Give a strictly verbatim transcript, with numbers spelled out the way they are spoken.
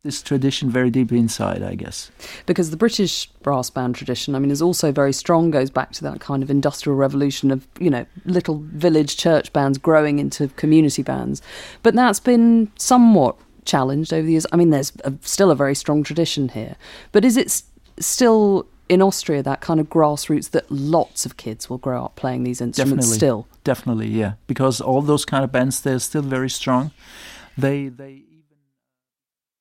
this tradition very deep inside, I guess. Because the British brass band tradition, I mean, is also very strong, goes back to that kind of industrial revolution of, you know, little village church bands growing into community bands. But that's been somewhat challenged over the years. I mean, there's a, still a very strong tradition here. But is it s- still... in Austria, that kind of grassroots that lots of kids will grow up playing these instruments Definitely. still? Definitely, yeah. Because all those kind of bands, they're still very strong. They, they